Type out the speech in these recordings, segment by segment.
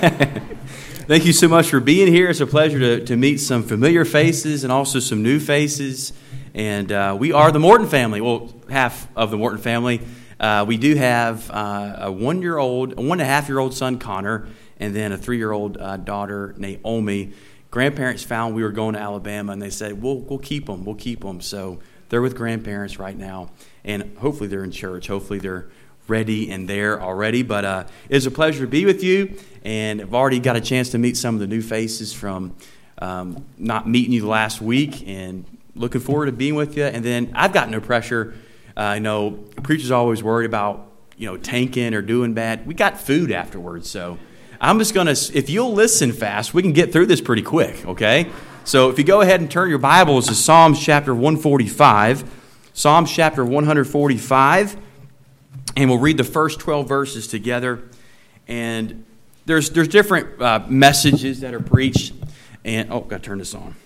Thank you so much for being here. It's a pleasure to meet some familiar faces and also some new faces. And we are the Morton family. Well, half of the Morton family. We do have a 1.5-year-old son, Connor, and then a 3-year-old daughter, Naomi. Grandparents found we were going to Alabama, and they said, we'll keep them. We'll keep them. So they're with grandparents right now. And hopefully they're in church. Hopefully they're ready and there already. But it's a pleasure to be with you. And I've already got a chance to meet some of the new faces from not meeting you last week, and looking forward to being with you. And then I've got no pressure. I know preachers are always worried about, tanking or doing bad. We got food afterwards. So I'm just going to, if you'll listen fast, we can get through this pretty quick, okay? So if you go ahead and turn your Bibles to Psalms chapter 145, Psalms chapter 145, and we'll read the first 12 verses together. And there's different messages that are preached. And, got to turn this on.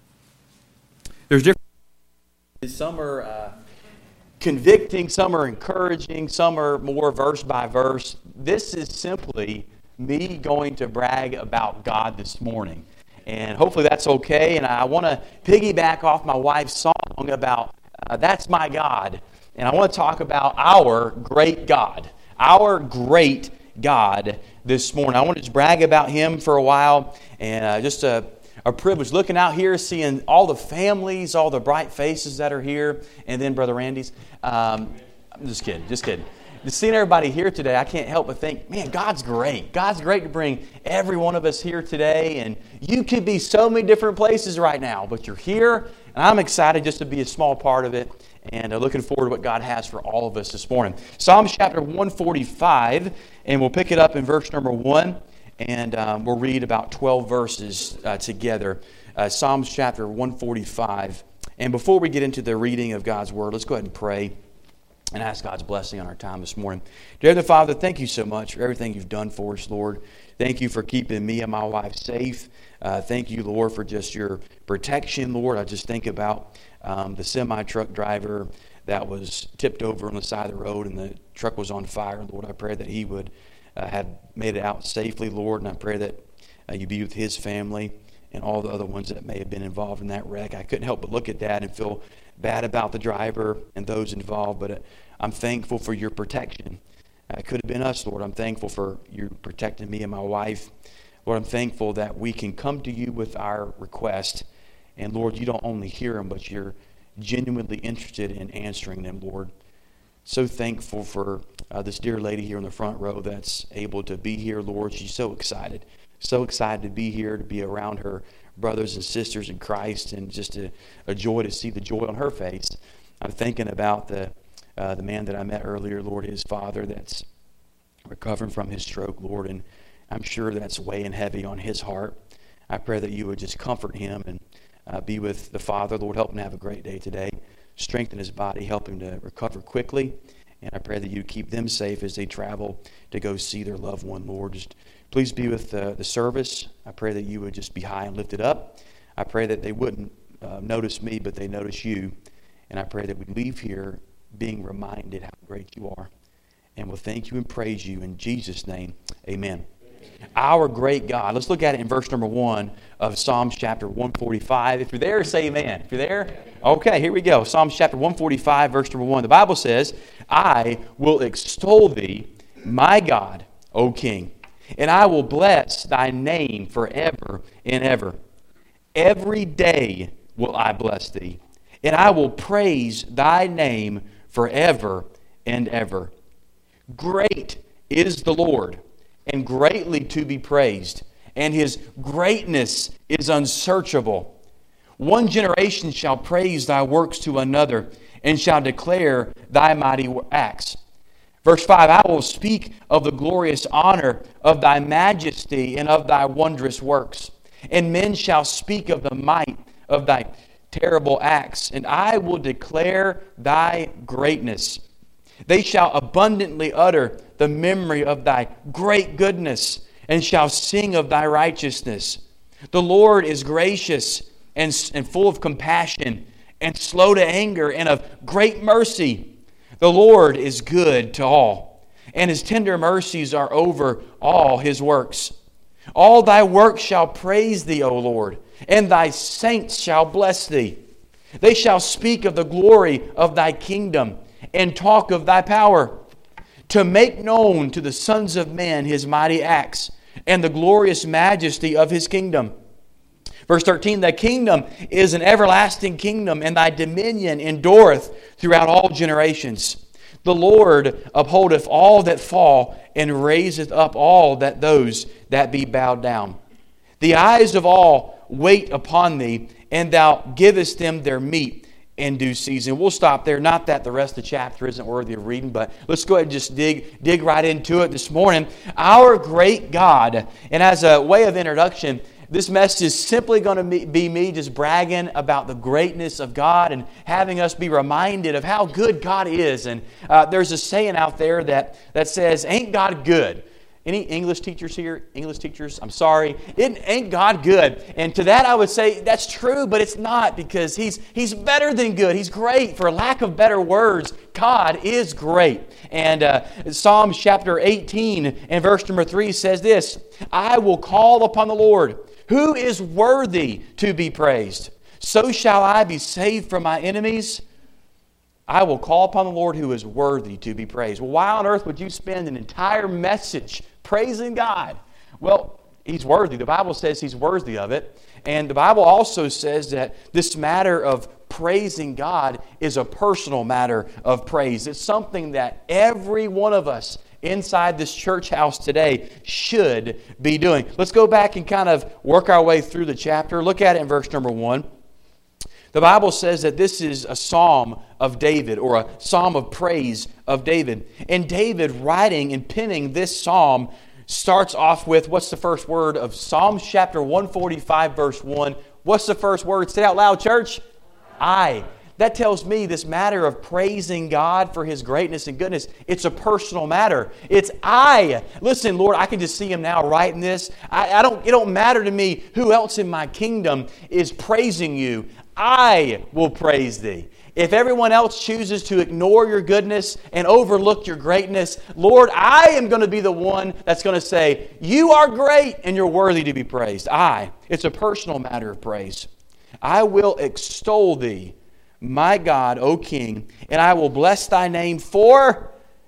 There's different, some are convicting, some are encouraging, some are more verse by verse. This is simply me going to brag about God this morning. And hopefully that's okay. And I want to piggyback off my wife's song about That's My God. And I want to talk about our great God. Our great God this morning. I want to just brag about Him for a while. And just a privilege looking out here, seeing all the families, all the bright faces that are here. And then Brother Randy's. I'm just kidding. Just seeing everybody here today, I can't help but think, man, God's great. God's great to bring every one of us here today. And you could be so many different places right now, but you're here. And I'm excited just to be a small part of it. And looking forward to what God has for all of us this morning. Psalms chapter 145, and we'll pick it up in verse number 1. And we'll read about 12 verses together. Psalms chapter 145. And before we get into the reading of God's Word, let's go ahead and pray and ask God's blessing on our time this morning. Dear Heavenly Father, thank you so much for everything you've done for us, Lord. Thank you for keeping me and my wife safe. Thank you, Lord, for just your protection, Lord. I just think about the semi-truck driver that was tipped over on the side of the road and the truck was on fire. Lord, I pray that he would have made it out safely, Lord, and I pray that you be with his family and all the other ones that may have been involved in that wreck. I couldn't help but look at that and feel bad about the driver and those involved, but I'm thankful for your protection. It could have been us, Lord. I'm thankful for you protecting me and my wife. Lord, I'm thankful that we can come to you with our request. And Lord, you don't only hear them, but you're genuinely interested in answering them, Lord. So thankful for this dear lady here in the front row that's able to be here, Lord. She's so excited to be here, to be around her brothers and sisters in Christ, and just a joy to see the joy on her face. I'm thinking about the man that I met earlier, Lord, his father that's recovering from his stroke, Lord, and I'm sure that's weighing heavy on his heart. I pray that you would just comfort him and be with the father. Lord, help him to have a great day today. Strengthen his body, help him to recover quickly, and I pray that you keep them safe as they travel to go see their loved one, Lord. Just please be with the service. I pray that you would just be high and lifted up. I pray that they wouldn't notice me, but they notice you. And I pray that we leave here being reminded how great you are. And we'll thank you and praise you in Jesus' name. Amen. Our great God. Let's look at it in verse number 1 of Psalms chapter 145. If you're there, say amen. If you're there, okay, here we go. Psalms chapter 145, verse number 1. The Bible says, I will extol thee, my God, O King, and I will bless thy name forever and ever. Every day will I bless thee, and I will praise thy name forever and ever. Great is the Lord, and greatly to be praised, and his greatness is unsearchable. One generation shall praise thy works to another, and shall declare thy mighty acts. Verse 5, I will speak of the glorious honor of thy majesty and of thy wondrous works. And men shall speak of the might of thy terrible acts, and I will declare thy greatness. They shall abundantly utter the memory of thy great goodness, and shall sing of thy righteousness. The Lord is gracious and full of compassion, and slow to anger, and of great mercy. The Lord is good to all, and his tender mercies are over all his works. All thy works shall praise thee, O Lord, and thy saints shall bless thee. They shall speak of the glory of thy kingdom and talk of thy power, to make known to the sons of men his mighty acts and the glorious majesty of his kingdom. Verse 13, thy kingdom is an everlasting kingdom, and thy dominion endureth throughout all generations. The Lord upholdeth all that fall, and raiseth up all that those that be bowed down. The eyes of all wait upon thee, and thou givest them their meat in due season. We'll stop there. Not that the rest of the chapter isn't worthy of reading, but let's go ahead and just dig right into it this morning. Our great God. And as a way of introduction, this message is simply going to be me just bragging about the greatness of God and having us be reminded of how good God is. And there's a saying out there that says, ain't God good? Any English teachers here? English teachers, I'm sorry. Ain't God good? And to that I would say that's true, but it's not, because He's better than good. He's great. For lack of better words, God is great. And Psalms chapter 18 and verse number 3 says this, I will call upon the Lord, who is worthy to be praised. So shall I be saved from my enemies. I will call upon the Lord who is worthy to be praised. Well, why on earth would you spend an entire message praising God? Well, He's worthy. The Bible says He's worthy of it. And the Bible also says that this matter of praising God is a personal matter of praise. It's something that every one of us inside this church house today should be doing. Let's go back and kind of work our way through the chapter. Look at it in verse number 1. The Bible says that this is a psalm of David, or a psalm of praise of David. And David, writing and penning this psalm, starts off with, what's the first word of Psalms chapter 145, verse 1? What's the first word? Say it out loud, church. I. That tells me this matter of praising God for His greatness and goodness, it's a personal matter. It's I. Listen, Lord, I can just see Him now writing this. It don't matter to me who else in my kingdom is praising You. I will praise Thee. If everyone else chooses to ignore Your goodness and overlook Your greatness, Lord, I am going to be the one that's going to say, You are great and You're worthy to be praised. It's a personal matter of praise. I will extol Thee, my God, O King, and I will bless Thy name for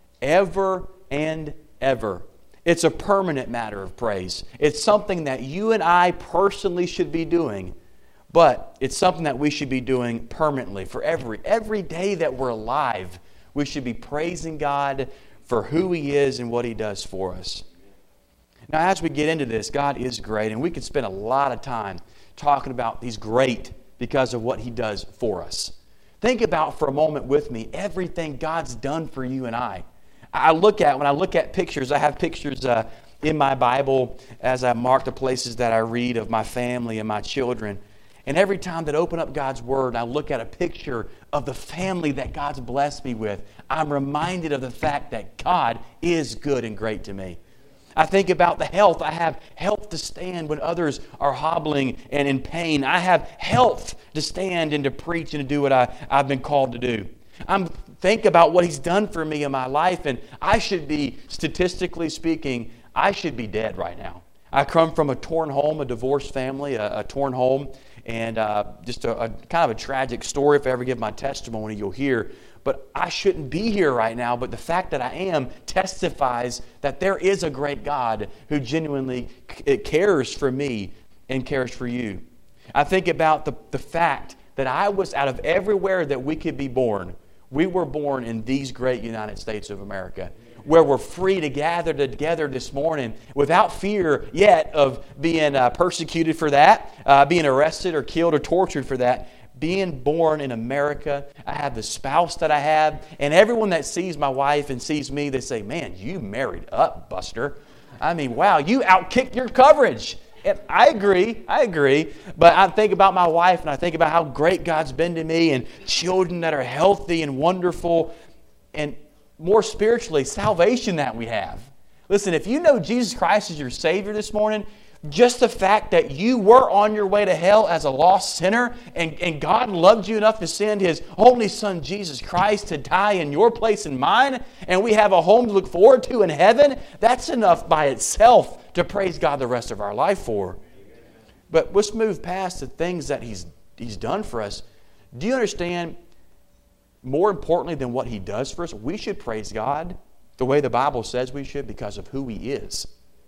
ever and ever. It's a permanent matter of praise. It's something that you and I personally should be doing, but it's something that we should be doing permanently. For every day that we're alive, we should be praising God for who He is and what He does for us. Now, as we get into this, God is great, and we could spend a lot of time talking about He's great because of what He does for us. Think about for a moment with me everything God's done for you and I. When I look at pictures, I have pictures in my Bible as I mark the places that I read of my family and my children. And every time that I open up God's Word and I look at a picture of the family that God's blessed me with, I'm reminded of the fact that God is good and great to me. I think about the health. I have health to stand when others are hobbling and in pain. I have health to stand and to preach and to do what I've been called to do. Think about what He's done for me in my life, and I should be, statistically speaking, I should be dead right now. I come from a torn home, a divorced family, a torn home, and just a kind of a tragic story. If I ever give my testimony, you'll hear. But I shouldn't be here right now, but the fact that I am testifies that there is a great God who genuinely cares for me and cares for you. I think about the fact that I was, out of everywhere that we could be born, we were born in these great United States of America, where we're free to gather together this morning without fear yet of being persecuted for that, being arrested or killed or tortured for that. Being born in America, I have the spouse that I have, and everyone that sees my wife and sees me, they say, man, you married up, Buster. I mean, wow, you outkicked your coverage. And I agree. But I think about my wife, and I think about how great God's been to me, and children that are healthy and wonderful, and more spiritually, salvation that we have. Listen, if you know Jesus Christ as your Savior this morning, just the fact that you were on your way to hell as a lost sinner, and God loved you enough to send His only Son, Jesus Christ, to die in your place and mine, and we have a home to look forward to in heaven, that's enough by itself to praise God the rest of our life for. But let's move past the things that He's done for us. Do you understand, more importantly than what He does for us, we should praise God the way the Bible says we should because of who He is.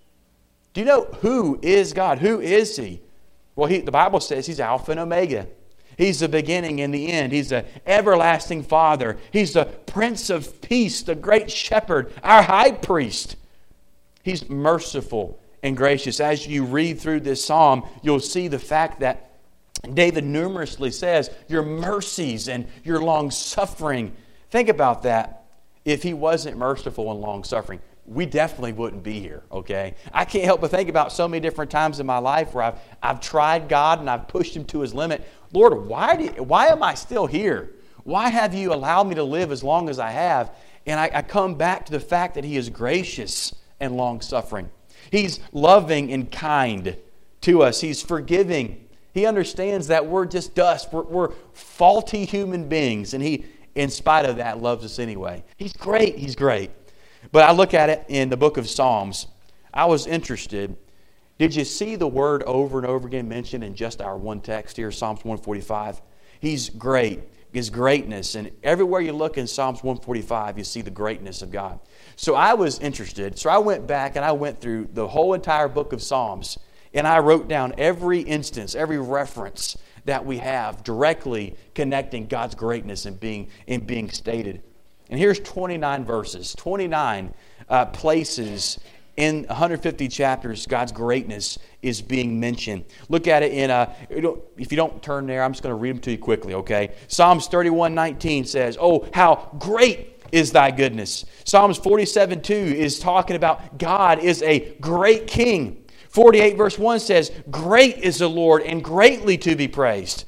Do you know who is God? Who is He? Well, the Bible says He's Alpha and Omega. He's the beginning and the end. He's the everlasting Father. He's the Prince of Peace, the great shepherd, our high priest. He's merciful and gracious. As you read through this psalm, you'll see the fact that David numerously says, your mercies and your long-suffering. Think about that. If He wasn't merciful and long-suffering, we definitely wouldn't be here, okay? I can't help but think about so many different times in my life where I've tried God and I've pushed Him to His limit. Lord, why am I still here? Why have You allowed me to live as long as I have? And I come back to the fact that He is gracious and long-suffering. He's loving and kind to us. He's forgiving. He understands that we're just dust. We're faulty human beings. And He, in spite of that, loves us anyway. He's great. He's great. But I look at it in the book of Psalms. I was interested. Did you see the word over and over again mentioned in just our one text here, Psalms 145? He's great. His greatness. And everywhere you look in Psalms 145, you see the greatness of God. So I was interested. So I went back and I went through the whole entire book of Psalms. And I wrote down every instance, every reference that we have directly connecting God's greatness and being stated. And here's 29 verses, 29 places in 150 chapters God's greatness is being mentioned. Look at it in, if you don't turn there, I'm just going to read them to you quickly, okay? Psalms 31:19 says, oh, how great is Thy goodness. Psalms 47:2 is talking about God is a great King. 48 verse 1 says, great is the Lord and greatly to be praised.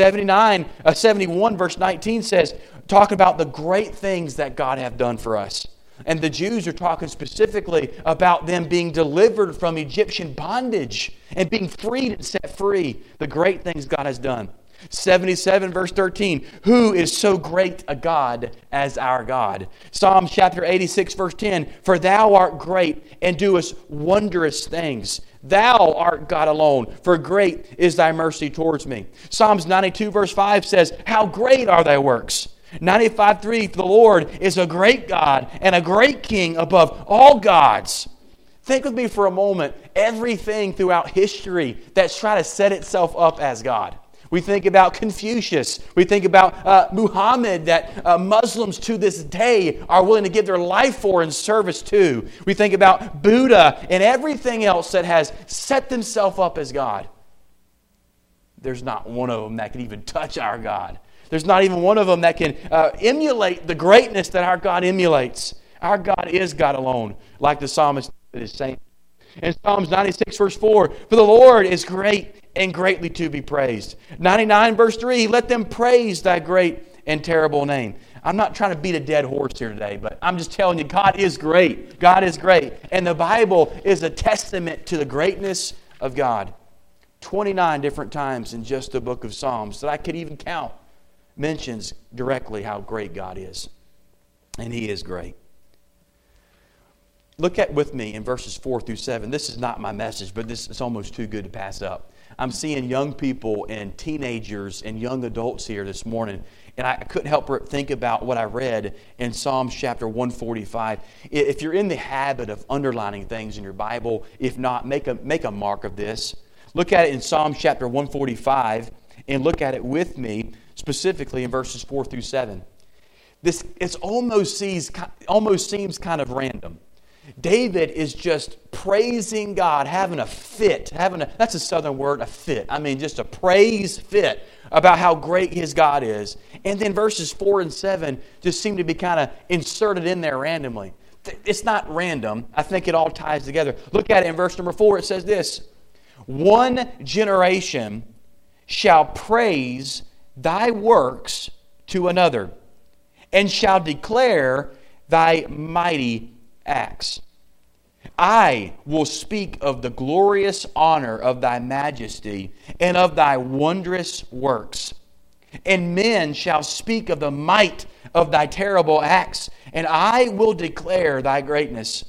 71 verse 19 says, talking about the great things that God hath done for us. And the Jews are talking specifically about them being delivered from Egyptian bondage and being freed and set free. The great things God has done. 77 verse 13, who is so great a God as our God? Psalm chapter 86 verse 10, for Thou art great and doest wondrous things. Thou art God alone, for great is Thy mercy towards me. Psalms 92 verse 5 says, how great are Thy works. 95:3, the Lord is a great God and a great King above all gods. Think with me for a moment, everything throughout history that's trying to set itself up as God. We think about Confucius. We think about Muhammad that Muslims to this day are willing to give their life for in service to. We think about Buddha and everything else that has set themselves up as God. There's not one of them that can even touch our God. There's not even one of them that can emulate the greatness that our God emulates. Our God is God alone, like the psalmist is saying. In Psalms 96 verse 4, for the Lord is great and greatly to be praised. 99 verse 3, let them praise Thy great and terrible name. I'm not trying to beat a dead horse here today, but I'm just telling you, God is great. God is great. And the Bible is a testament to the greatness of God. 29 different times in just the book of Psalms that I could even count mentions directly how great God is. And He is great. Look at with me in verses 4 through 7. This is not my message, but this is almost too good to pass up. I'm seeing young people and teenagers and young adults here this morning, and I couldn't help but think about what I read in Psalms chapter 145. If you're in the habit of underlining things in your Bible, if not, make a mark of this. Look at it in Psalms chapter 145, and look at it with me, specifically in verses 4 through 7. It almost seems kind of random. David is just praising God, having a fit. That's a southern word, a fit. I mean, just a praise fit about how great his God is. And then verses 4 and 7 just seem to be kind of inserted in there randomly. It's not random. I think it all ties together. Look at it in verse number 4. It says this, one generation shall praise Thy works to another, and shall declare Thy mighty acts. I will speak of the glorious honor of Thy majesty and of Thy wondrous works. And men shall speak of the might of Thy terrible acts, and I will declare Thy greatness.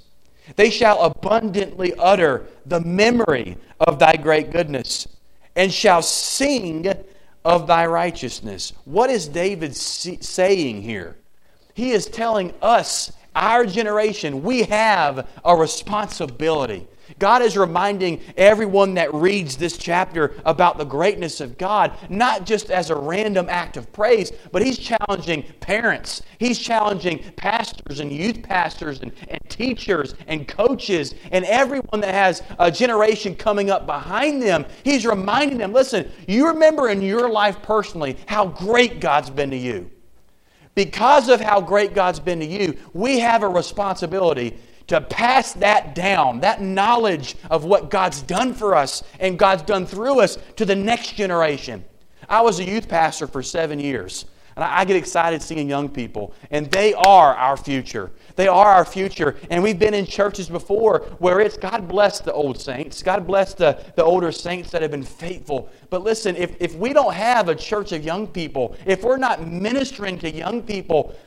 They shall abundantly utter the memory of thy great goodness, and shall sing of thy righteousness. What is David saying here? He is telling us, our generation, we have a responsibility. God is reminding everyone that reads this chapter about the greatness of God, not just as a random act of praise, but He's challenging parents. He's challenging pastors and youth pastors and teachers and coaches and everyone that has a generation coming up behind them. He's reminding them, listen, you remember in your life personally how great God's been to you. Because of how great God's been to you, we have a responsibility to pass that down, that knowledge of what God's done for us and God's done through us to the next generation. I was a youth pastor for 7 years, and I get excited seeing young people, and they are our future. They are our future, and we've been in churches before where it's God bless the old saints, God bless the older saints that have been faithful. But listen, if we don't have a church of young people, if we're not ministering to young people,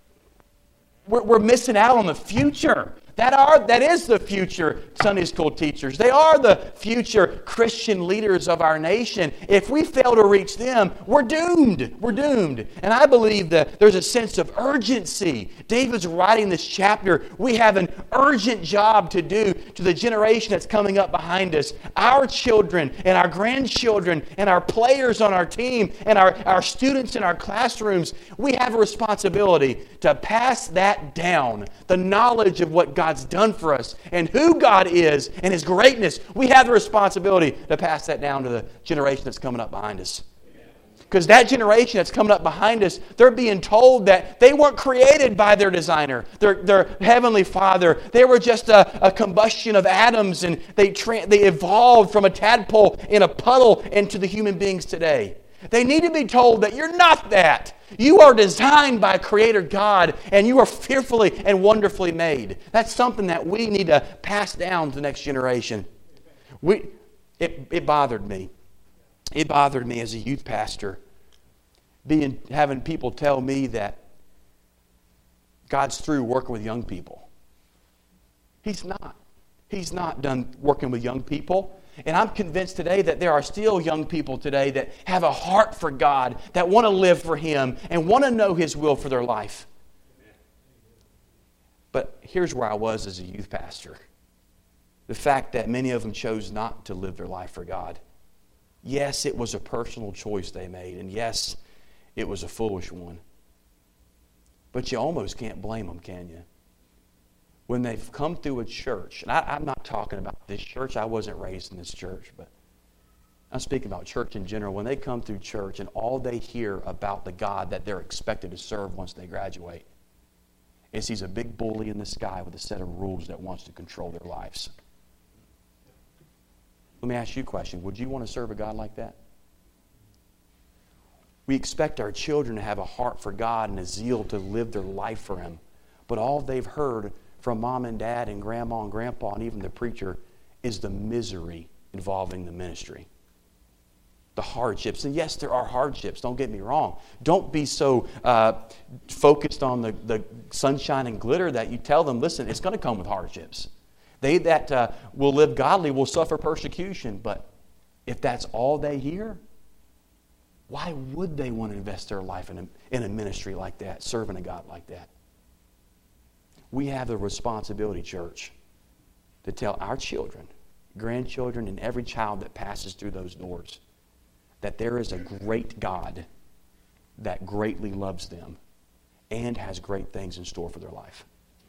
we're missing out on the future. That is the future Sunday school teachers. They are the future Christian leaders of our nation. If we fail to reach them, we're doomed. We're doomed. And I believe that there's a sense of urgency. David's writing this chapter. We have an urgent job to do to the generation that's coming up behind us. Our children and our grandchildren and our players on our team and our students in our classrooms, we have a responsibility to pass that down. The knowledge of what God's done for us and who God is and His greatness. We have the responsibility to pass that down to the generation that's coming up behind us. Because that generation that's coming up behind us, they're being told that they weren't created by their designer, their heavenly Father. They were just a combustion of atoms, and they evolved from a tadpole in a puddle into the human beings today. They need to be told that you're not that. You are designed by Creator God, and you are fearfully and wonderfully made. That's something that we need to pass down to the next generation. It bothered me. It bothered me as a youth pastor, having people tell me that God's through working with young people. He's not. He's not done working with young people. And I'm convinced today that there are still young people today that have a heart for God, that want to live for Him and want to know His will for their life. But here's where I was as a youth pastor. The fact that many of them chose not to live their life for God. Yes, it was a personal choice they made, and yes, it was a foolish one. But you almost can't blame them, can you? When they've come through a church, and I'm not talking about this church, I wasn't raised in this church, but I'm speaking about church in general. When they come through church and all they hear about the God that they're expected to serve once they graduate is He's a big bully in the sky with a set of rules that wants to control their lives. Let me ask you a question. Would you want to serve a God like that? We expect our children to have a heart for God and a zeal to live their life for Him. But all they've heard from mom and dad and grandma and grandpa and even the preacher is the misery involving the ministry. The hardships. And yes, there are hardships. Don't get me wrong. Don't be so focused on the sunshine and glitter that you tell them, listen, it's going to come with hardships. They that will live godly will suffer persecution. But if that's all they hear, why would they want to invest their life in a ministry like that, serving a God like that? We have the responsibility, church, to tell our children, grandchildren, and every child that passes through those doors that there is a great God that greatly loves them and has great things in store for their life.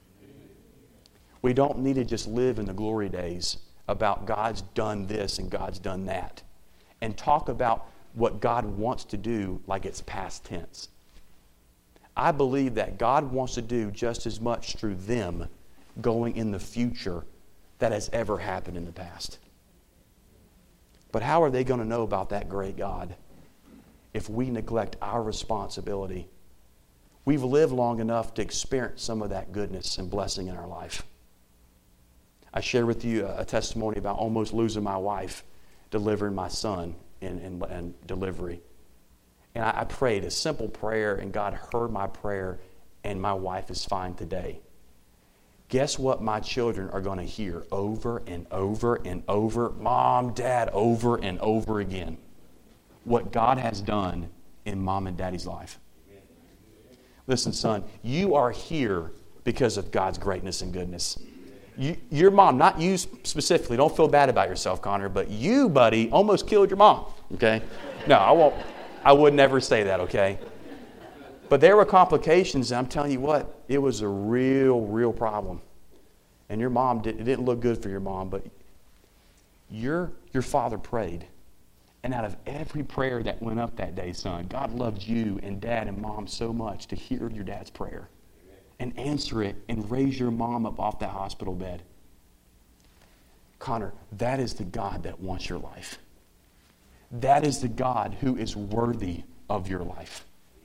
We don't need to just live in the glory days about God's done this and God's done that and talk about what God wants to do like it's past tense. I believe that God wants to do just as much through them going in the future that has ever happened in the past. But how are they going to know about that great God if we neglect our responsibility? We've lived long enough to experience some of that goodness and blessing in our life. I shared with you a testimony about almost losing my wife, delivering my son in delivery. And I prayed a simple prayer, and God heard my prayer, and my wife is fine today. guess what my children are going to hear over and over and over, Mom, Dad, over and over again? What God has done in Mom and Daddy's life. Listen, son, you are here because of God's greatness and goodness. Your mom, not you specifically, don't feel bad about yourself, Connor, but you, buddy, almost killed your mom, okay? No, I won't. I would never say that, okay? But there were complications, and I'm telling you what, it was a real problem. And your mom, it didn't look good for your mom, but your father prayed. And out of every prayer that went up that day, son, God loved you and Dad and Mom so much to hear your dad's prayer and answer it and raise your mom up off that hospital bed. Connor, that is the God that wants your life. That is the God who is worthy of your life.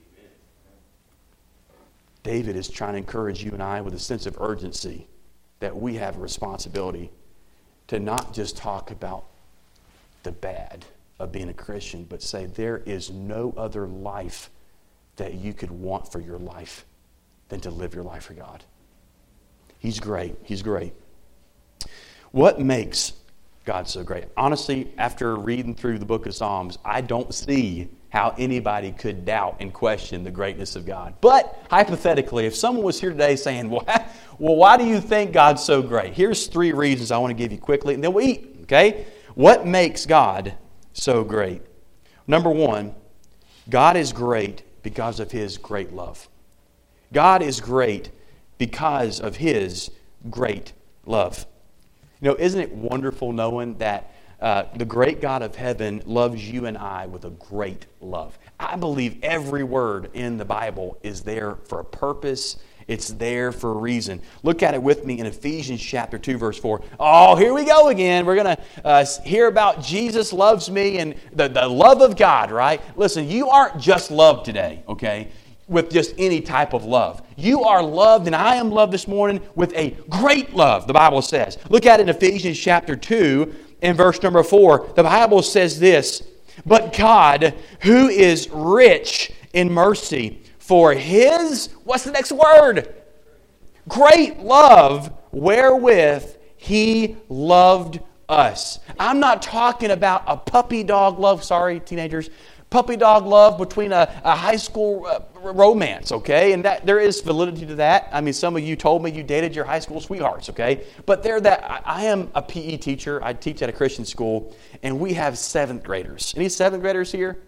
David is trying to encourage you and I with a sense of urgency that we have a responsibility to not just talk about the bad of being a Christian, but say there is no other life that you could want for your life than to live your life for God. He's great. He's great. What makes God so great? Honestly, after reading through the book of Psalms, I don't see how anybody could doubt and question the greatness of God. But hypothetically, if someone was here today saying, well, why do you think God's so great? Here's 3 reasons I want to give you quickly, and then we'll eat, okay? What makes God so great? Number 1, God is great because of His great love. God is great because of His great love. You know, isn't it wonderful knowing that the great God of heaven loves you and I with a great love? I believe every word in the Bible is there for a purpose. It's there for a reason. Look at it with me in Ephesians chapter 2, verse 4. Oh, here we go again. We're going to hear about Jesus loves me and the love of God, right? Listen, you aren't just loved today, okay, with just any type of love. You are loved, and I am loved this morning with a great love, the Bible says. Look at it in Ephesians chapter 2 and verse number 4. The Bible says this, but God, who is rich in mercy, for His, what's the next word? Great love, wherewith He loved us. I'm not talking about a puppy dog love, sorry, teenagers, puppy dog love between a high school romance, okay? And that there is validity to that. I mean, some of you told me you dated your high school sweethearts, okay? But I am a PE teacher. I teach at a Christian school, and we have 7th graders. Any 7th graders here?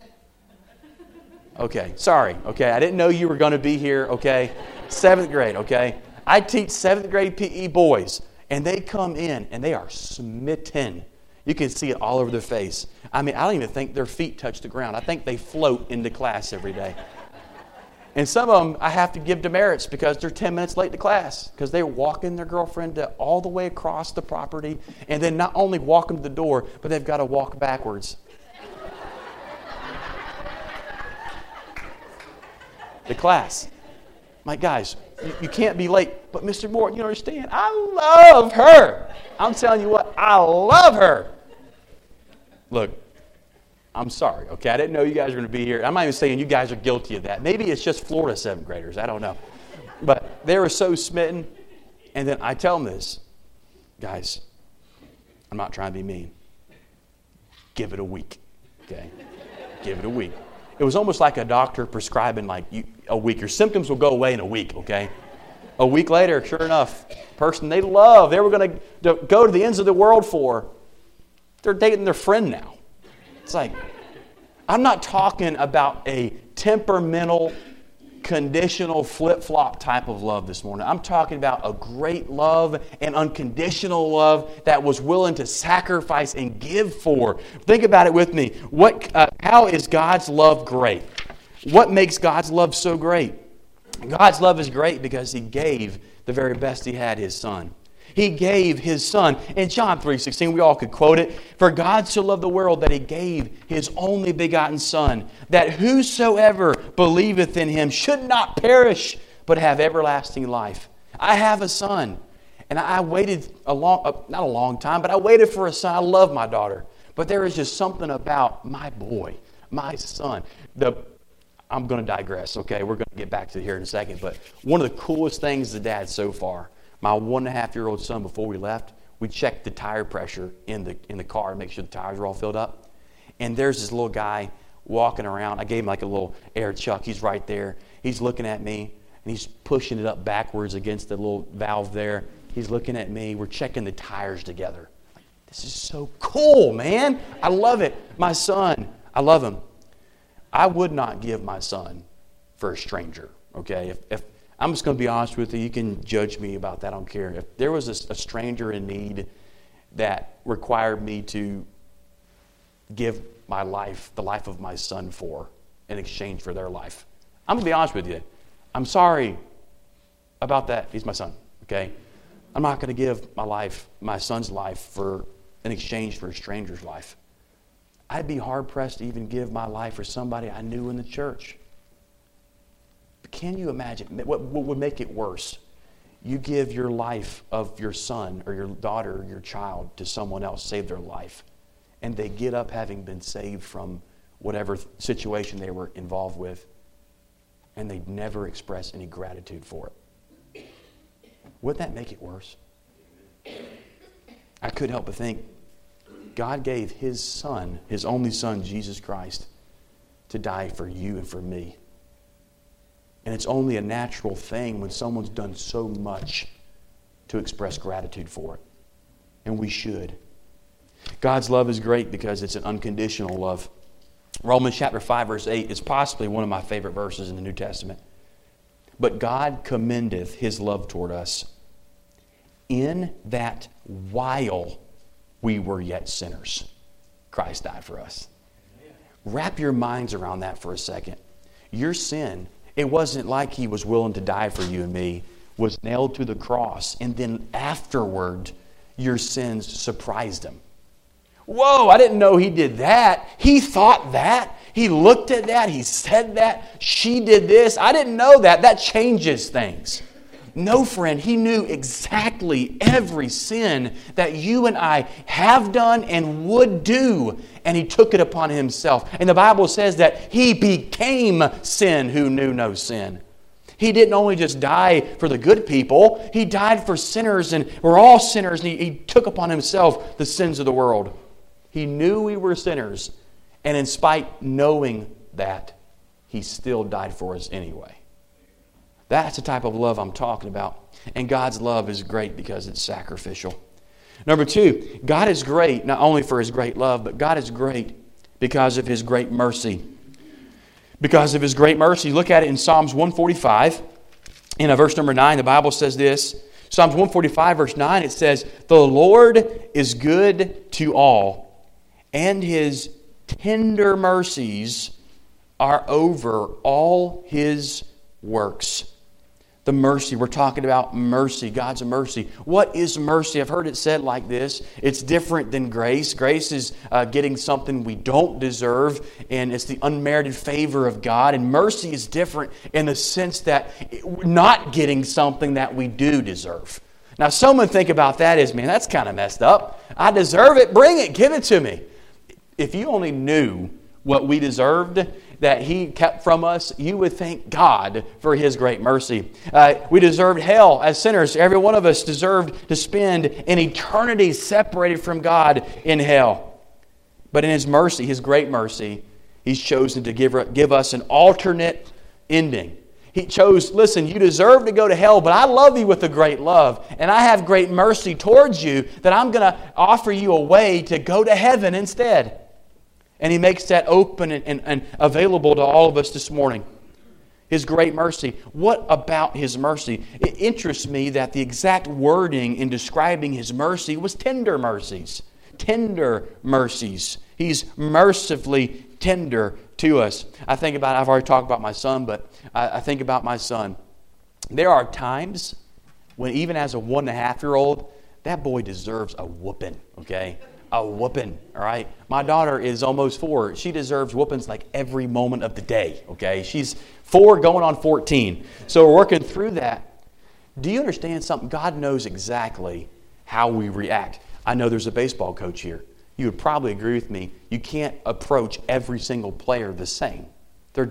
Okay, sorry, okay? I didn't know you were going to be here, okay? 7th grade, okay? I teach 7th grade PE boys, and they come in, and they are smitten. You can see it all over their face. I mean, I don't even think their feet touch the ground. I think they float into class every day. And some of them I have to give demerits because they're 10 minutes late to class because they're walking their girlfriend all the way across the property and then not only walk them to the door, but they've got to walk backwards. The class. My guys, you can't be late. But Mr. Moore, you understand? I love her. I'm telling you what, I love her. Look, I'm sorry, okay? I didn't know you guys were going to be here. I'm not even saying you guys are guilty of that. Maybe it's just Florida 7th graders. I don't know. But they were so smitten. And then I tell them this. Guys, I'm not trying to be mean. Give it a week, okay? Give it a week. It was almost like a doctor prescribing like a week. Your symptoms will go away in a week, okay? A week later, sure enough, person they love, they were going to go to the ends of the world for, they're dating their friend now. It's like, I'm not talking about a temperamental, conditional, flip-flop type of love this morning. I'm talking about a great love and unconditional love that was willing to sacrifice and give for. Think about it with me. How is God's love great? What makes God's love so great? God's love is great because He gave the very best He had, His Son. He gave His Son. In John 3:16, we all could quote it. For God so loved the world that He gave His only begotten Son, that whosoever believeth in Him should not perish, but have everlasting life. I have a son, and I waited not a long time, but I waited for a son. I love my daughter. But there is just something about my boy, my son. I'm going to digress, okay? We're going to get back to it here in a second. But one of the coolest things as a dad so far My 1.5-year-old son, before we left, we checked the tire pressure in the car to make sure the tires were all filled up. And there's this little guy walking around. I gave him like a little air chuck. He's right there. He's looking at me, and he's pushing it up backwards against the little valve there. He's looking at me. We're checking the tires together. This is so cool, man. I love it. My son, I love him. I would not give my son for a stranger, okay? If I'm just going to be honest with you. You can judge me about that. I don't care. If there was a stranger in need that required me to give my life, the life of my son for, in exchange for their life, I'm going to be honest with you. I'm sorry about that. He's my son, okay? I'm not going to give my life, my son's life, in exchange for a stranger's life. I'd be hard-pressed to even give my life for somebody I knew in the church. Can you imagine what would make it worse? You give your life of your son or your daughter or your child to someone else, save their life, and they get up having been saved from whatever situation they were involved with, and they never express any gratitude for it. Wouldn't that make it worse? I couldn't help but think God gave His Son, His only Son, Jesus Christ, to die for you and for me. And it's only a natural thing when someone's done so much to express gratitude for it. And we should. God's love is great because it's an unconditional love. Romans chapter 5, verse 8 is possibly one of my favorite verses in the New Testament. But God commendeth His love toward us in that while we were yet sinners, Christ died for us. Wrap your minds around that for a second. Your sin, it wasn't like He was willing to die for you and me, was nailed to the cross, and then afterward, your sins surprised Him. Whoa, I didn't know He did that. He thought that. He looked at that. He said that. She did this. I didn't know that. That changes things. No, friend, He knew exactly every sin that you and I have done and would do, and He took it upon Himself. And the Bible says that He became sin who knew no sin. He didn't only just die for the good people, He died for sinners, and we're all sinners, and He took upon Himself the sins of the world. He knew we were sinners, and in spite knowing that, He still died for us anyway. That's the type of love I'm talking about. And God's love is great because it's sacrificial. Number two, God is great not only for His great love, but God is great because of His great mercy. Because of His great mercy. Look at it in Psalms 145. In verse number 9, the Bible says this. Psalms 145, verse 9, it says, "The Lord is good to all, and His tender mercies are over all His works." The mercy, we're talking about mercy, God's mercy. What is mercy? I've heard it said like this. It's different than grace. Grace is getting something we don't deserve, and it's the unmerited favor of God. And mercy is different in the sense that we're not getting something that we do deserve. Now, someone think about that as, man, that's kind of messed up. I deserve it. Bring it. Give it to me. If you only knew what we deserved that He kept from us, you would thank God for His great mercy. We deserved hell as sinners. Every one of us deserved to spend an eternity separated from God in hell. But in His mercy, His great mercy, He's chosen to give us an alternate ending. He chose, listen, you deserve to go to hell, but I love you with a great love, and I have great mercy towards you that I'm going to offer you a way to go to heaven instead. And He makes that open and available to all of us this morning. His great mercy. What about His mercy? It interests me that the exact wording in describing His mercy was tender mercies. Tender mercies. He's mercifully tender to us. I've already talked about my son, but I think about my son. There are times when even as a 1.5-year-old, that boy deserves a whooping, okay? A whooping, all right? My daughter is almost 4. She deserves whoopings like every moment of the day, okay? She's 4 going on 14. So we're working through that. Do you understand something? God knows exactly how we react. I know there's a baseball coach here. You would probably agree with me. You can't approach every single player the same. They're different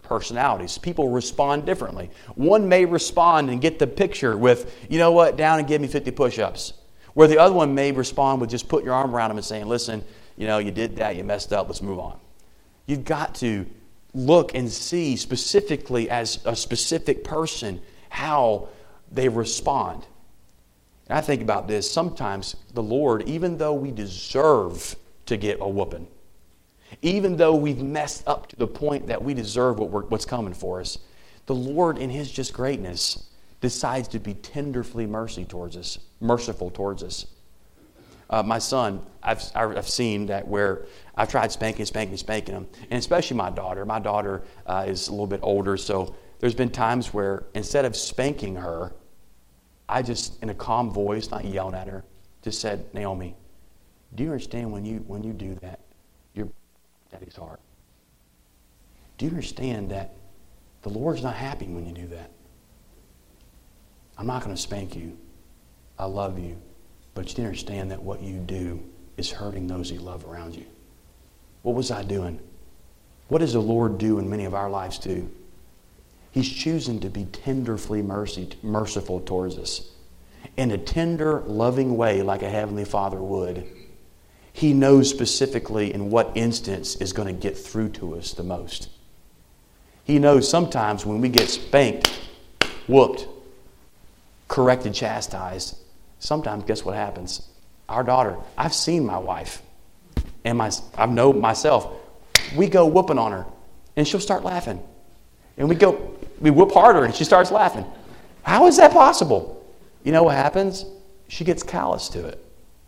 personalities. People respond differently. One may respond and get the picture with, you know what, down and give me 50 push-ups. Where the other one may respond with just putting your arm around them and saying, listen, you know, you did that, you messed up, let's move on. You've got to look and see specifically as a specific person how they respond. And I think about this, sometimes the Lord, even though we deserve to get a whooping, even though we've messed up to the point that we deserve what's coming for us, the Lord in His just greatness decides to be tenderly merciful towards us. My son, I've seen that where I've tried spanking him, and especially my daughter. My daughter is a little bit older, so there's been times where instead of spanking her, I just, in a calm voice, not yelling at her, just said, Naomi, do you understand when you do that, you're Daddy's heart? Do you understand that the Lord's not happy when you do that? I'm not going to spank you. I love you. But you understand that what you do is hurting those you love around you. What was I doing? What does the Lord do in many of our lives too? He's choosing to be tenderly merciful towards us. In a tender, loving way like a Heavenly Father would. He knows specifically in what instance is going to get through to us the most. He knows sometimes when we get spanked, whooped, corrected, chastised, sometimes guess what happens? Our daughter, I've seen my wife, and I know myself, we go whooping on her, and she'll start laughing. And we whoop harder, and she starts laughing. How is that possible? You know what happens? She gets callous to it.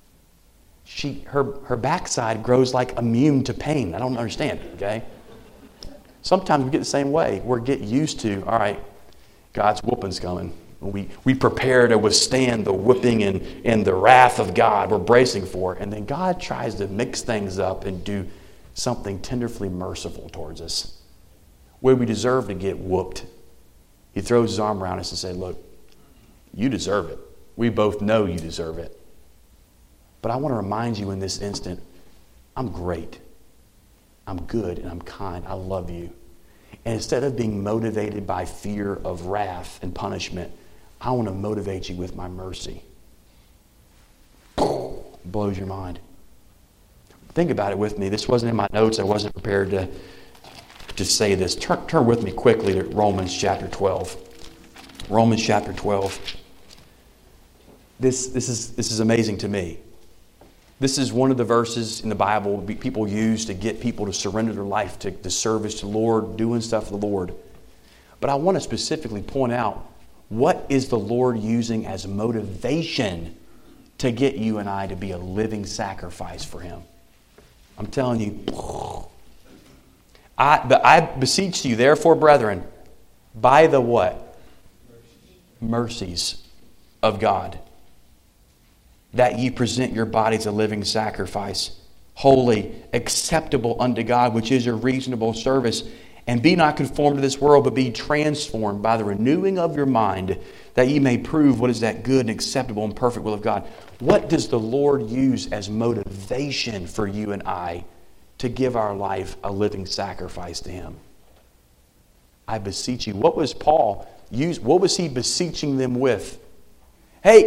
Her backside grows like immune to pain. I don't understand, okay? Sometimes we get the same way. We get used to, all right, God's whooping's coming. We prepare to withstand the whipping and the wrath of God. We're bracing for it. And then God tries to mix things up and do something tenderly merciful towards us. Where we deserve to get whooped, He throws His arm around us and says, look, you deserve it. We both know you deserve it. But I want to remind you in this instant, I'm great. I'm good and I'm kind. I love you. And instead of being motivated by fear of wrath and punishment, I want to motivate you with my mercy. Blows your mind. Think about it with me. This wasn't in my notes. I wasn't prepared to just say this. Turn with me quickly to Romans chapter 12. Romans chapter 12. This is amazing to me. This is one of the verses in the Bible people use to get people to surrender their life to the service to the Lord, doing stuff for the Lord. But I want to specifically point out, what is the Lord using as motivation to get you and I to be a living sacrifice for Him? I'm telling you, I beseech you, therefore, brethren, by the what? Mercies of God, that ye present your bodies a living sacrifice, holy, acceptable unto God, which is your reasonable service. And be not conformed to this world, but be transformed by the renewing of your mind, that ye may prove what is that good and acceptable and perfect will of God. What does the Lord use as motivation for you and I to give our life a living sacrifice to Him? I beseech you. What was Paul use? What was he beseeching them with? Hey,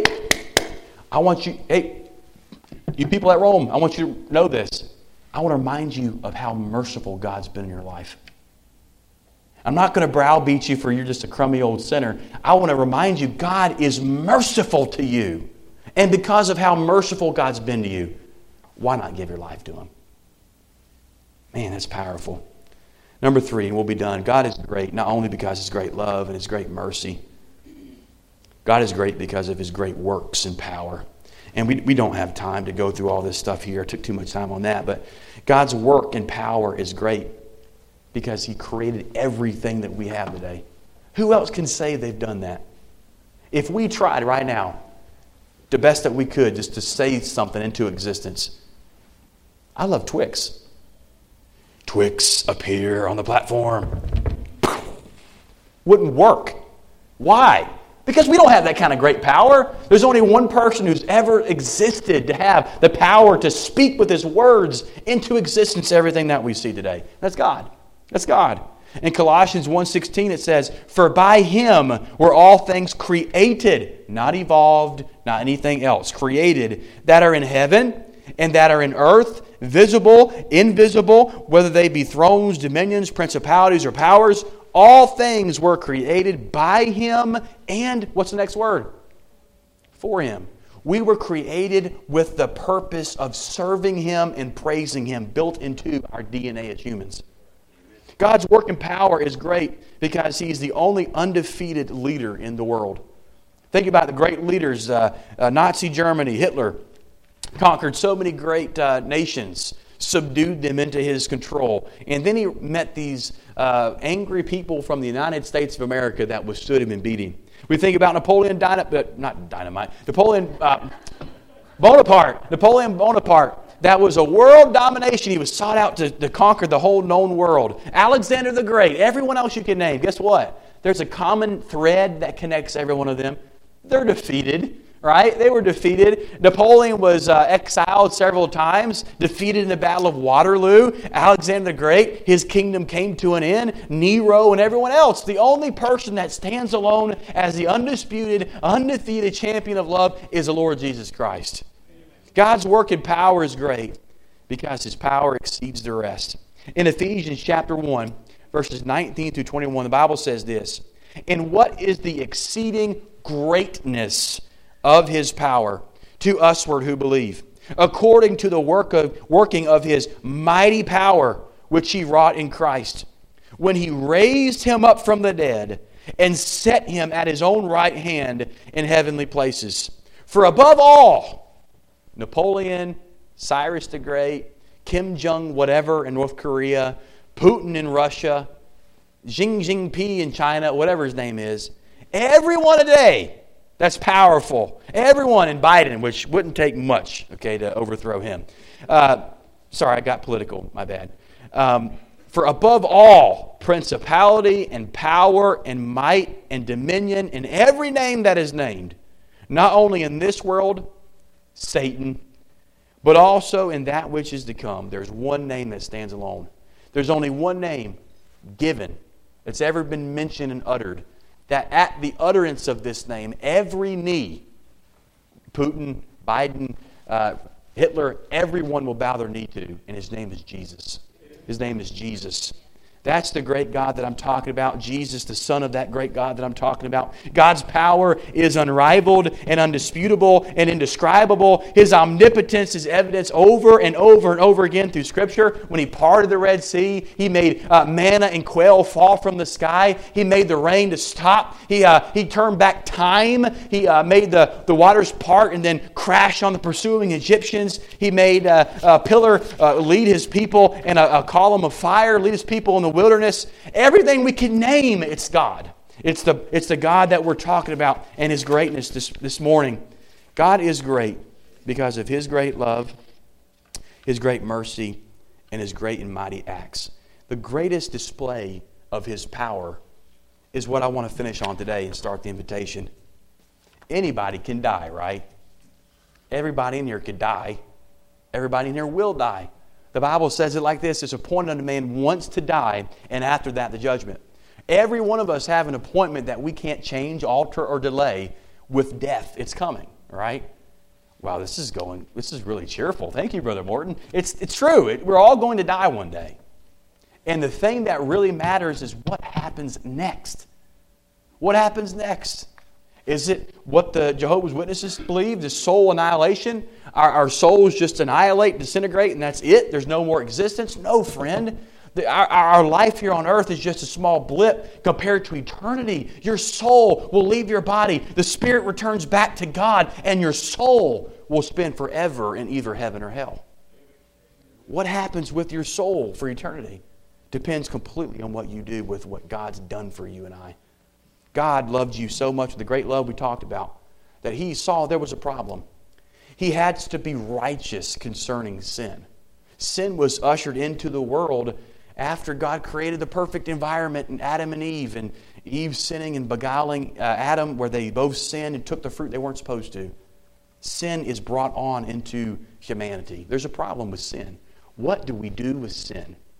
you people at Rome, I want you to know this. I want to remind you of how merciful God's been in your life. I'm not going to browbeat you for you're just a crummy old sinner. I want to remind you God is merciful to you. And because of how merciful God's been to you, why not give your life to Him? Man, that's powerful. Number 3, and we'll be done. God is great, not only because His great love and His great mercy. God is great because of His great works and power. And we don't have time to go through all this stuff here. I took too much time on that. But God's work and power is great because He created everything that we have today. Who else can say they've done that? If we tried right now, the best that we could, just to say something into existence. I love Twix. Twix appear on the platform. Wouldn't work. Why? Because we don't have that kind of great power. There's only one person who's ever existed to have the power to speak with His words into existence everything that we see today. That's God. That's God. In Colossians 1:16 it says, "For by Him were all things created," not evolved, not anything else, created, "that are in heaven and that are in earth, visible, invisible, whether they be thrones, dominions, principalities, or powers. All things were created by Him," and what's the next word? For Him. We were created with the purpose of serving Him and praising Him, built into our DNA as humans. God's working power is great because He's the only undefeated leader in the world. Think about the great leaders. Nazi Germany, Hitler, conquered so many great nations, subdued them into his control. And then he met these angry people from the United States of America that withstood him and beat him. We think about Napoleon Bonaparte. Napoleon Bonaparte. That was a world domination. He was sought out to conquer the whole known world. Alexander the Great, everyone else you can name. Guess what? There's a common thread that connects every one of them. They're defeated, right? They were defeated. Napoleon was exiled several times, defeated in the Battle of Waterloo. Alexander the Great, his kingdom came to an end. Nero and everyone else. The only person that stands alone as the undisputed, undefeated champion of love is the Lord Jesus Christ. God's work and power is great because His power exceeds the rest. In Ephesians chapter 1, verses 19 through 21, the Bible says this, "And what is the exceeding greatness of His power to usward who believe, according to the working of His mighty power, which He wrought in Christ, when He raised Him up from the dead and set Him at His own right hand in heavenly places. For above all," Napoleon, Cyrus the Great, Kim Jong whatever in North Korea, Putin in Russia, Xi Jinping in China, whatever his name is, everyone today that's powerful, everyone in Biden, which wouldn't take much, to overthrow him. Sorry, I got political, my bad. For above all, principality and power and might and dominion and every name that is named, not only in this world, Satan, but also in that which is to come. There's one name that stands alone. There's only one name given that's ever been mentioned and uttered, that at the utterance of this name, every knee, Putin, Biden, Hitler, everyone will bow their knee to, and His name is Jesus. His name is Jesus. That's the great God that I'm talking about. Jesus, the Son of that great God that I'm talking about. God's power is unrivaled and undisputable and indescribable. His omnipotence is evidenced over and over and over again through Scripture. When He parted the Red Sea, He made manna and quail fall from the sky. He made the rain to stop. He turned back time. He made the waters part and then crash on the pursuing Egyptians. He made a pillar lead His people and a column of fire lead His people in the wilderness. Everything we can name, it's God. It's the God that we're talking about and His greatness this morning. God is great because of His great love, His great mercy, and His great and mighty acts. The greatest display of His power is what I want to finish on today and start the invitation. Anybody can die, right? Everybody in here could die. Everybody in here will die. The Bible says it like this: it's appointed unto man once to die, and after that the judgment. Every one of us have an appointment that we can't change, alter, or delay with death. It's coming, right? Wow, this is really cheerful. Thank you, Brother Morton. It's true. We're all going to die one day. And the thing that really matters is what happens next. What happens next? Is it what the Jehovah's Witnesses believe, the soul annihilation? Our souls just annihilate, disintegrate, and that's it? There's no more existence? No, friend. Our life here on earth is just a small blip compared to eternity. Your soul will leave your body. The spirit returns back to God, and your soul will spend forever in either heaven or hell. What happens with your soul for eternity depends completely on what you do with what God's done for you and I. God loved you so much, the great love we talked about, that He saw there was a problem. He had to be righteous concerning sin. Sin was ushered into the world after God created the perfect environment in Adam and Eve sinning and beguiling Adam, where they both sinned and took the fruit they weren't supposed to. Sin is brought on into humanity. There's a problem with sin. What do we do with sin?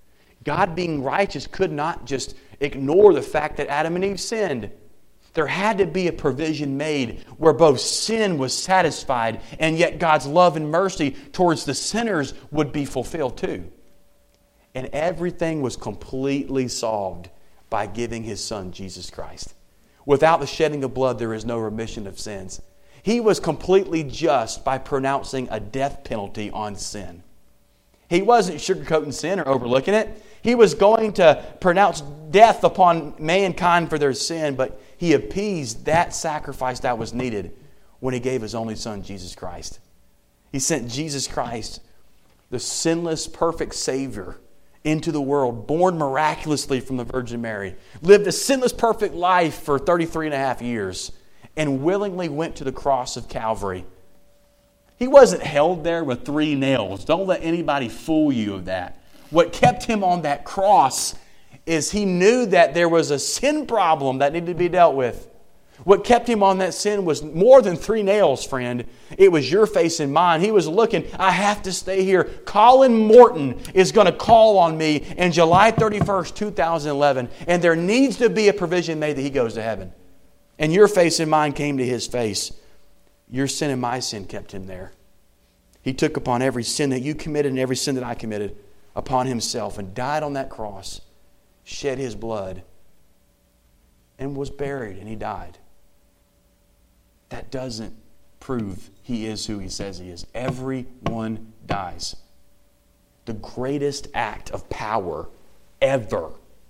God being righteous could not just ignore the fact that Adam and Eve sinned. There had to be a provision made where both sin was satisfied and yet God's love and mercy towards the sinners would be fulfilled too. And everything was completely solved by giving His Son, Jesus Christ. Without the shedding of blood, there is no remission of sins. He was completely just by pronouncing a death penalty on sin. He wasn't sugarcoating sin or overlooking it. He was going to pronounce death upon mankind for their sin, but He appeased that sacrifice that was needed when He gave His only Son, Jesus Christ. He sent Jesus Christ, the sinless, perfect Savior, into the world, born miraculously from the Virgin Mary, lived a sinless, perfect life for 33 and a half years, and willingly went to the cross of Calvary. He wasn't held there with 3 nails. Don't let anybody fool you of that. What kept Him on that cross is He knew that there was a sin problem that needed to be dealt with. What kept Him on that sin was more than 3 nails, friend. It was your face and mine. He was looking, I have to stay here. Colin Morton is going to call on me in July 31st, 2011, and there needs to be a provision made that he goes to heaven. And your face and mine came to his face. Your sin and my sin kept Him there. He took upon every sin that you committed and every sin that I committed upon Himself and died on that cross, shed His blood, and was buried, and He died. That doesn't prove He is who He says He is. Everyone dies. The greatest act of power ever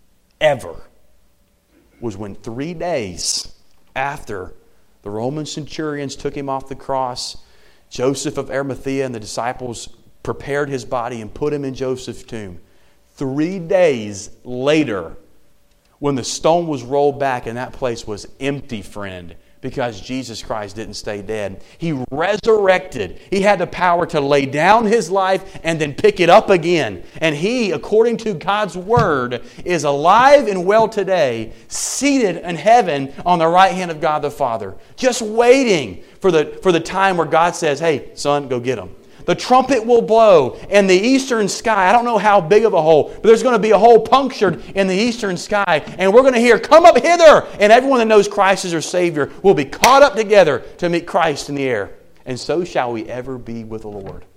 was when 3 days after the Roman centurions took Him off the cross, Joseph of Arimathea and the disciples prepared His body and put Him in Joseph's tomb. 3 days later, when the stone was rolled back and that place was empty, friend, because Jesus Christ didn't stay dead. He resurrected. He had the power to lay down His life and then pick it up again. And He, according to God's Word, is alive and well today, seated in heaven on the right hand of God the Father, just waiting for the time where God says, hey, son, go get them. The trumpet will blow, and the eastern sky, I don't know how big of a hole, but there's going to be a hole punctured in the eastern sky, and we're going to hear, come up hither! And everyone that knows Christ is their Savior will be caught up together to meet Christ in the air. And so shall we ever be with the Lord.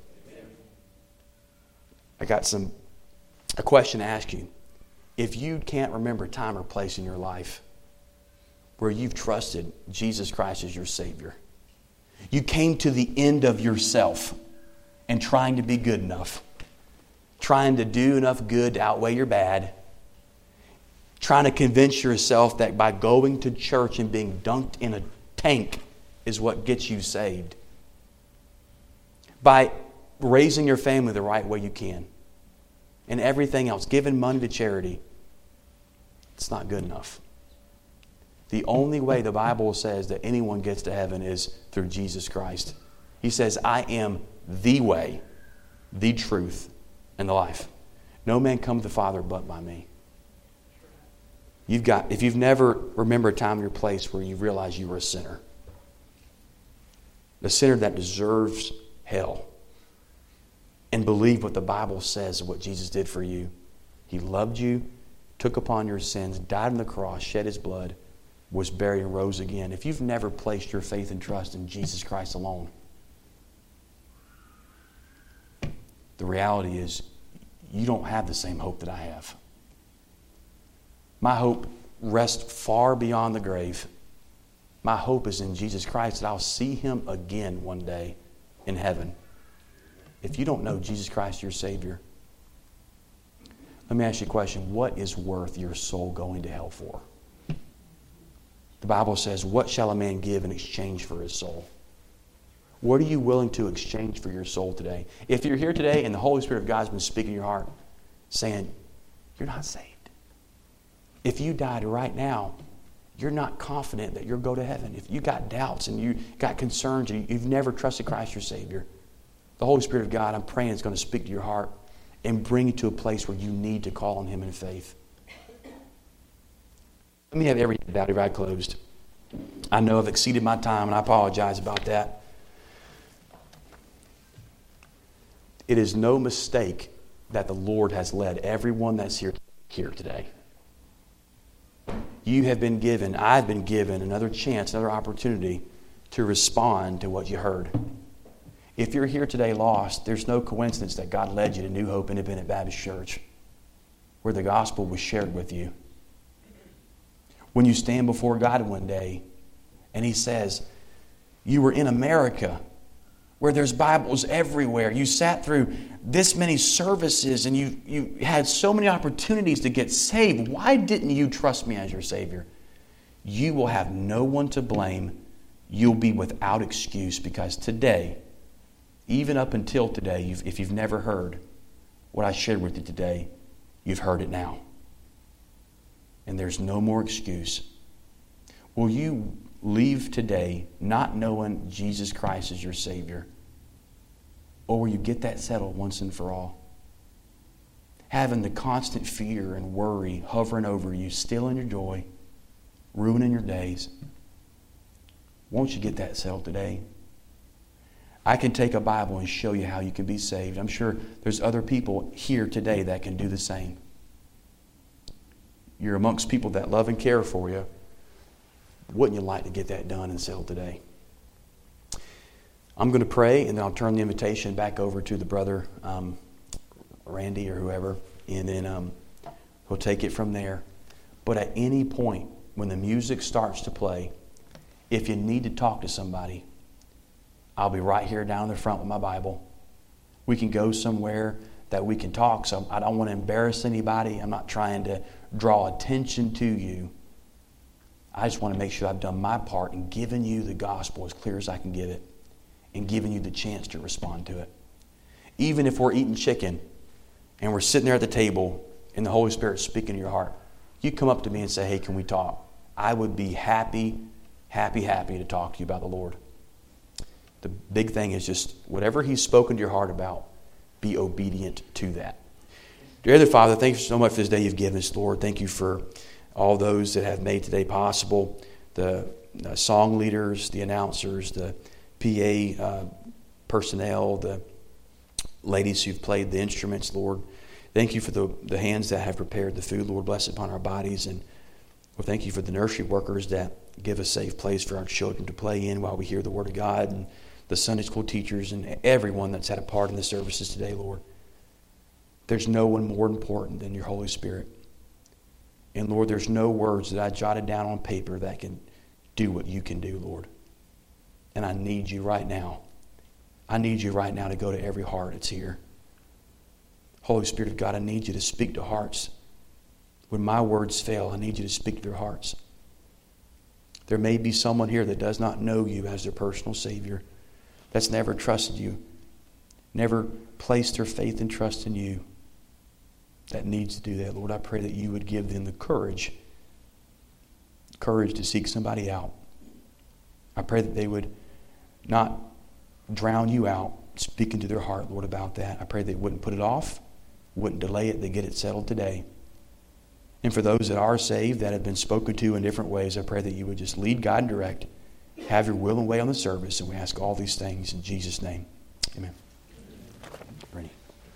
I got a question to ask you. If you can't remember a time or place in your life where you've trusted Jesus Christ as your Savior, you came to the end of yourself and trying to be good enough, trying to do enough good to outweigh your bad, trying to convince yourself that by going to church and being dunked in a tank is what gets you saved, by raising your family the right way you can, and everything else, giving money to charity, it's not good enough. The only way the Bible says that anyone gets to heaven is through Jesus Christ. He says, I am the way, the truth, and the life. No man comes to the Father but by me. If you've never remembered a time or place where you realize you were a sinner that deserves hell, and believe what the Bible says of what Jesus did for you. He loved you, took upon your sins, died on the cross, shed His blood, was buried and rose again. If you've never placed your faith and trust in Jesus Christ alone, the reality is you don't have the same hope that I have. My hope rests far beyond the grave. My hope is in Jesus Christ, that I'll see Him again one day in heaven. If you don't know Jesus Christ, your Savior, let me ask you a question. What is worth your soul going to hell for? The Bible says, what shall a man give in exchange for his soul? What are you willing to exchange for your soul today? If you're here today and the Holy Spirit of God has been speaking in your heart, saying, you're not saved. If you died right now, you're not confident that you'll go to heaven. If you got doubts and you got concerns and you've never trusted Christ your Savior, the Holy Spirit of God, I'm praying, is going to speak to your heart and bring you to a place where you need to call on Him in faith. Let me have every head bowed, closed. I know I've exceeded my time, and I apologize about that. It is no mistake that the Lord has led everyone that's here today. You have been given, I've been given another chance, another opportunity to respond to what you heard. If you're here today lost, there's no coincidence that God led you to New Hope Independent Baptist Church, where the gospel was shared with you. When you stand before God one day and He says, you were in America, where there's Bibles everywhere. You sat through this many services and you had so many opportunities to get saved. Why didn't you trust me as your Savior? You will have no one to blame. You'll be without excuse, because today, even up until today, if you've never heard what I shared with you today, you've heard it now. And there's no more excuse. Will you leave today not knowing Jesus Christ is your Savior? Or will you get that settled once and for all? Having the constant fear and worry hovering over you, stealing your joy, ruining your days. Won't you get that settled today? I can take a Bible and show you how you can be saved. I'm sure there's other people here today that can do the same. You're amongst people that love and care for you. Wouldn't you like to get that done and settled today? I'm going to pray, and then I'll turn the invitation back over to the brother, Randy or whoever, and then we'll take it from there. But at any point when the music starts to play, if you need to talk to somebody, I'll be right here down in the front with my Bible. We can go somewhere that we can talk. So I don't want to embarrass anybody. I'm not trying to draw attention to you. I just want to make sure I've done my part in giving you the gospel as clear as I can give it, and giving you the chance to respond to it. Even if we're eating chicken and we're sitting there at the table and the Holy Spirit's speaking to your heart, you come up to me and say, hey, can we talk? I would be happy to talk to you about the Lord. The big thing is just whatever He's spoken to your heart about, be obedient to that. Dear Heavenly Father, thank you so much for this day you've given us, Lord. Thank you for all those that have made today possible, the song leaders, the announcers, the PA personnel, the ladies who've played the instruments, Lord. Thank you for the hands that have prepared the food, Lord. Bless it upon our bodies. And Lord, thank you for the nursery workers that give a safe place for our children to play in while we hear the Word of God, and the Sunday school teachers and everyone that's had a part in the services today, Lord. There's no one more important than your Holy Spirit. And Lord, there's no words that I jotted down on paper that can do what you can do, Lord. And I need you right now. I need you right now to go to every heart that's here. Holy Spirit of God, I need you to speak to hearts. When my words fail, I need you to speak to their hearts. There may be someone here that does not know you as their personal Savior, that's never trusted you, never placed their faith and trust in you, that needs to do that. Lord, I pray that you would give them the courage to seek somebody out. I pray that they would not drown you out speaking to their heart, Lord, about that. I pray they wouldn't put it off, wouldn't delay it, they get it settled today. And for those that are saved, that have been spoken to in different ways, I pray that you would just lead, guide, and direct. Have your will and way on the service. And we ask all these things in Jesus' name. Amen.